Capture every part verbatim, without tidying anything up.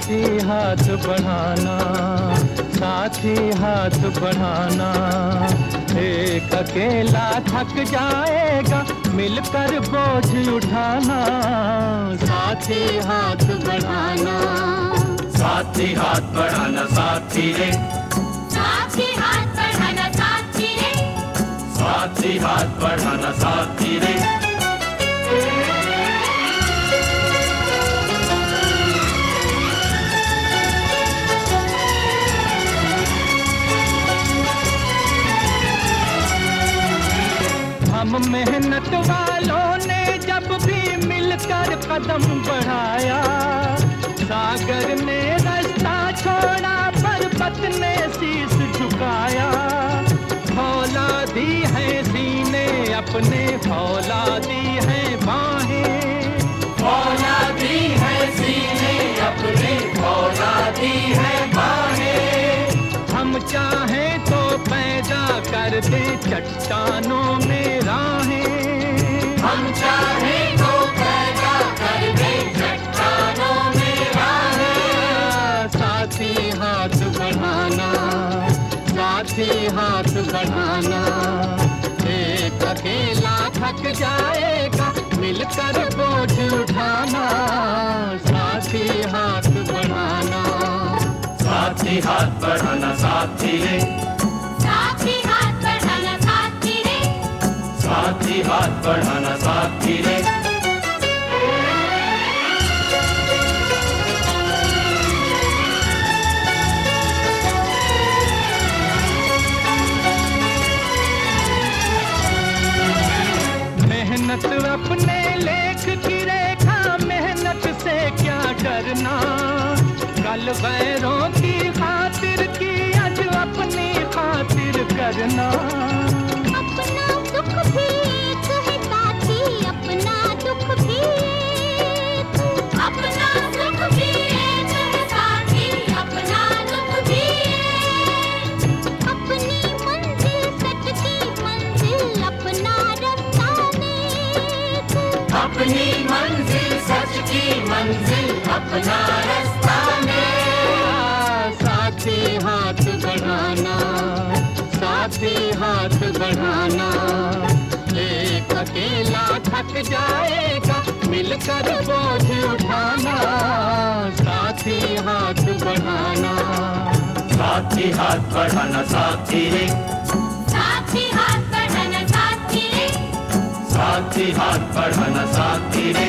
साथी हाथ बढ़ाना, साथी हाथ बढ़ाना। एक अकेला थक जाएगा, मिलकर बोझ उठाना। साथी हाथ बढ़ाना, साथी हाथ बढ़ाना साथी रे, साथी हाथ बढ़ाना साथी रे, साथी हाथ बढ़ाना साथी रे। हम मेहनत वालों ने जब भी मिलकर कदम बढ़ाया, सागर ने रास्ता छोड़ा, पर्वत ने शीश झुकाया। फौलादी है सीने अपने, फौलादी है बाहें, फौलादी है सीने अपने, फौलादी है बाहें। हम चाहें तो पैदा कर दे चट्टानों में राहें। हम चाहें तो पैदा कर दे चट्टानों में राहें। साथी हाथ बढ़ाना, साथी हाथ बढ़ाना। एक अकेला थक जाएगा, मिलकर बोझ उठाना। साथी हाथ बढ़ाना, साथी हाथ बढ़ाना साथी रे, साथी हाथ बढ़ाना साथी रे, साथी हाथ बढ़ाना साथी रे। मेहनत अपने लेख की रेखा, मेहनत से क्या डरना। कल गैरों की खातिर की, आज अपनी खातिर करना। अपना दुख भी एक है साथी, अपना दुख भी एक, अपना सुख भी एक है साथी, अपना दुख भी एक। अपनी मंजिल सच की मंजिल, अपना रास्ता नेक, अपनी मंजिल सच की मंजिल, अपना रास्ता नेक। साथी हाथ बढ़ाना, साथी हाथ बढ़ाना। एक अकेला थक जाएगा, मिलकर बोझ उठाना। साथी हाथ बढ़ाना, साथी हाथ बढ़ाना साथी रे, साथी हाथ बढ़ाना साथी रे, साथी हाथ बढ़ाना साथी रे।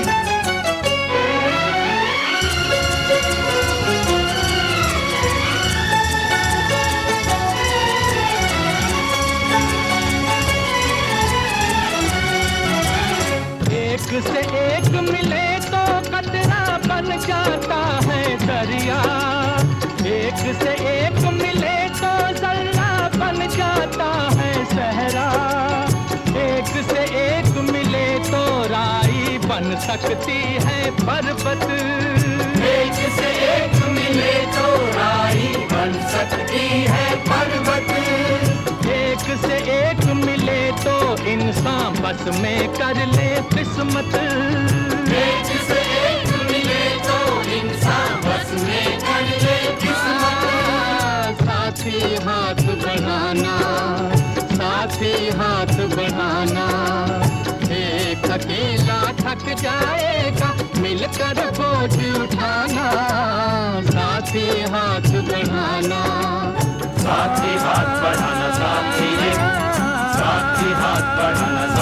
एक से एक मिले तो कतरा बन जाता है दरिया। एक से एक मिले तो जर्रा बन जाता है सहरा। एक से एक मिले तो राई बन सकती है पर्वत। एक से एक मिले तो राई बन सकती है पर्वत। एक से एक मिले तो इंसान बस में कर ले किस्मत। एक से एक मिले तो इंसान बस में कर ले किस्मत। साथी हाथ बढ़ाना, साथी हाथ बढ़ाना। एक अकेला थक जाएगा, मिलकर बोझ उठाना। साथी हाथ बढ़ाना, साथी हाथ बढ़ाना साथी रे, साथी हाथ बढ़ाना